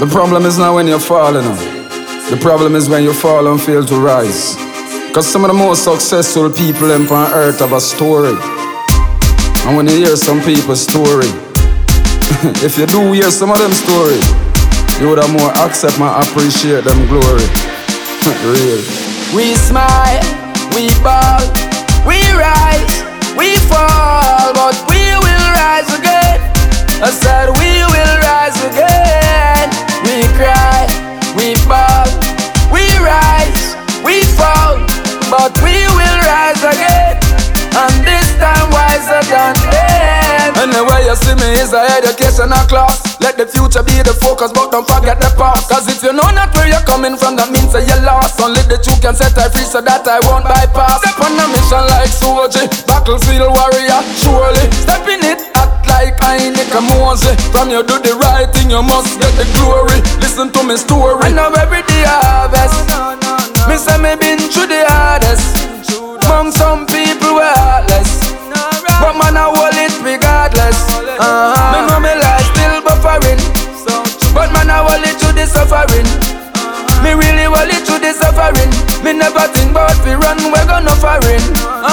The problem is not when you're falling. The problem is when you fall and fail to rise. Cause some of the most successful people on earth have a story. And when you hear some people's story, if you do hear some of them story, you would have more accept and appreciate them glory. Real. We smile, we ball, we rise, we fall, but we will rise again. I said we will rise again. We cry, we ball, we rise, we fall, but we will rise again. And this time wiser than then. Anyway you see me is a educational class. Let the future be the focus, but don't forget the past. Cause if you know not where you're coming from, that means that you're lost. Only the truth can set I free, so that I won't bypass. Step on a mission like soldier, battlefield warrior, surely. Step in it, act like I Nick a Mosey. From you do the right thing, you must get the glory. Listen to me story. I know every day I harvest. Me say me been through the hardest. Among some people we're heartless, but man I hold it regardless. Me know me life still buffering, but man I hold it through the suffering. Me really hold it through the suffering. Me never think about we run, we're gonna foreign.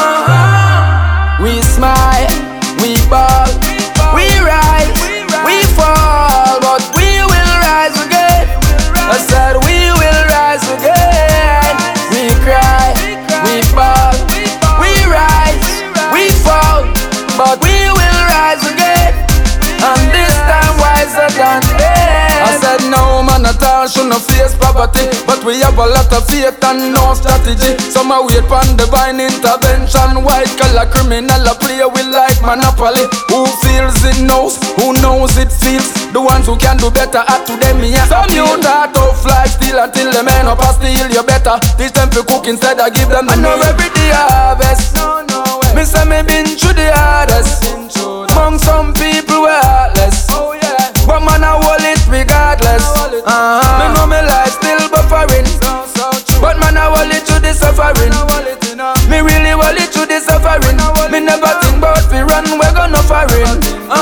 We smile, we ball, we rise, we fall, but we will rise again. I said we will rise again. We cry, we ball, we rise, we fall, but we will rise again. And this time wiser than then. I said no man at all should not face poverty, but we have a lot of faith and no strategy. Some are wait for divine intervention. White collar criminal a play with like Monopoly. Who feels it knows, who knows it feels. The ones who can do better at to them me. Some you not tough life still until the men up a steal you better. Teach them to cook instead I give them the I know meal. every day I harvest. Me say me been through the hardest. Among some people we're heartless, but man I hold it regardless. Me know me life still buffering, but man I hold it through the suffering. Me really hold it through the suffering. Me never think about we run, we're gonna foreign.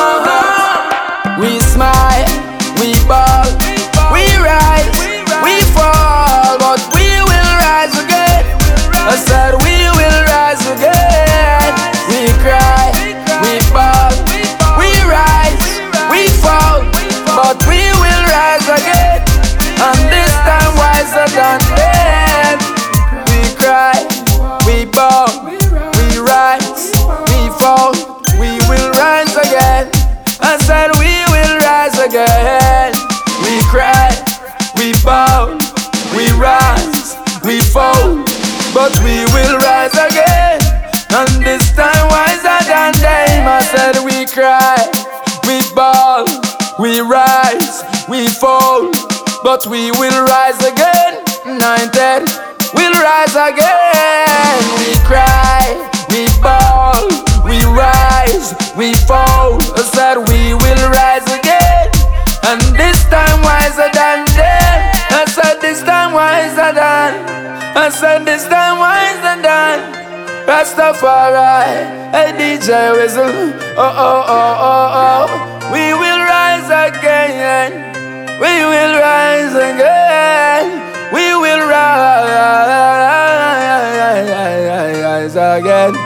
We smile, we ball, we rise, we fall, but we will rise again. I said we will rise again. We cry, we ball, we rise, we fall, but we will rise again. And this time wiser than then. We cry, we ball, we rise, we fall, we will rise again. I said we will rise again. We cry, we ball, we rise, we fall, but we will rise again. And this time wiser than them. I said we cry, we ball, we rise, we fall, but we will rise again. 9-10, we'll rise again. We cry, we ball, we rise, we fall. I said we will rise again. And this time wiser than them. I said this time wiser than. I said this time wiser than. Rastafari, hey DJ Whistle. Oh, oh, oh, oh, oh. We will rise again. We will rise again. We will rise again.